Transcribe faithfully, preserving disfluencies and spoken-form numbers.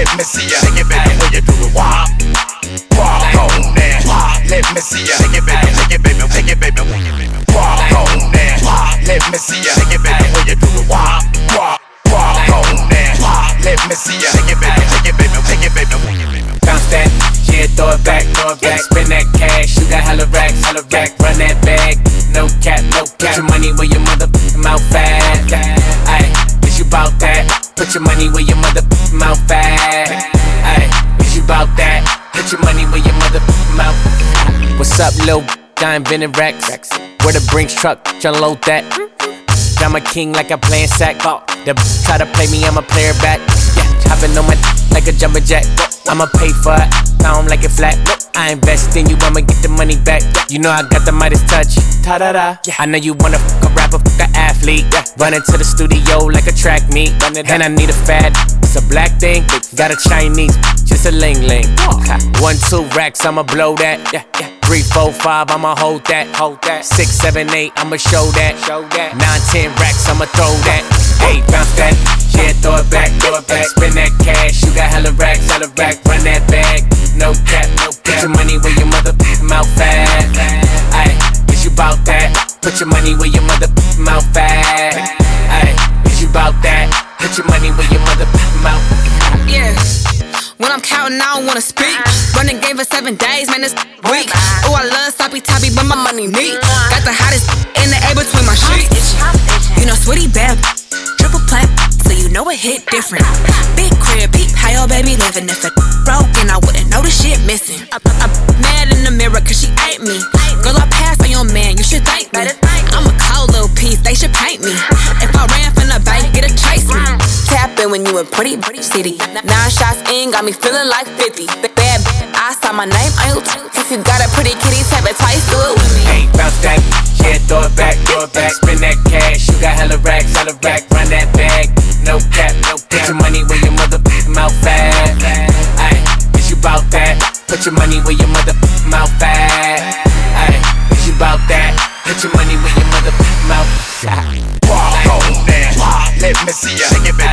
Let me see ya shake it, baby, when you do the wop, wop on there. Let me see ya shake it, baby, shake it, baby, shake it, baby, wop on there. Let me see ya shake it, baby, when you do the wop, wop, wop on there. Let me see ya shake it, baby, shake it, baby, shake it, baby. Bounce that, yeah, throw it back, throw it back. Spin that cash, you got hella racks, hella rack. Run that bag, no cap, no cap. Put your money where your motherfucking mouth at. Ayy, is you bout that? Put your money where your motherfucking mouth at. Ayy, is you bout that? Put your money where your motherfucking mouth. What's up, lil'? I invented racks. Where the Brinks truck, unload that. I'm a king like I'm playing sack. The try to play me, I'm a player back. Yeah, hopping on my like a jumper jack. I'ma pay for it, I don't like it flat. I invest in you, I'ma get the money back. You know I got the Midas touch. Ta-da-da. I know you wanna fuck a rapper, fuck a athlete. Run into the studio like a track meet. And I need a fat, it's a black thing. Got a Chinese, just a ling-ling. One, two racks, I'ma blow that. Yeah, yeah. Three, four, five, I'ma hold that. Hold that. Six, seven, eight, I'ma show that. Show that. Nine, ten racks, I'ma throw that. Eight, bounce that. Yeah, throw it back, throw it back. Spin that cash, you got hella racks, hella rack. Run that bag, no cap, no cap. Put your money where your motherfucking mouth at. Ayy, is you bout that? Put your money where your motherfucking mouth at. Ayy, is you bout that? Put your money where your motherfucking mouth. Yeah. When I'm counting, I don't wanna speak. Running game for seven days, man, it's weak. Oh, I love sloppy toppy, but my money neat. Got the hottest in the air between my sheets. You know, sweaty bad, triple plat, so you know it hit different. Big crib, peep, how your baby living. If it broken, I wouldn't know the shit missing. I'm, I'm mad in the mirror, cause she ain't me. Girl, I passed on your man, you should thank me. I'm a cold little piece, they should paint me. If I ran from the bank, get a chase me. Tapping when you in pretty, pretty city. Nine shots in, got me feeling like fifty. Bad, I saw my name on you. If you got a pretty kitty, tap it twice, do it with me. Hey, bounce that, yeah, throw it back, throw it back. Spin that cash, you got hella racks, hella rack. Run that bag, no cap, no cap. Put your money where your motherfucking mouth at. Ayy, is you bout that? Put your money where your motherfucking mouth at. Ayy, is you bout that? Put your money where your motherfucking mouth at. Walk on there, let me see ya shake it, baby.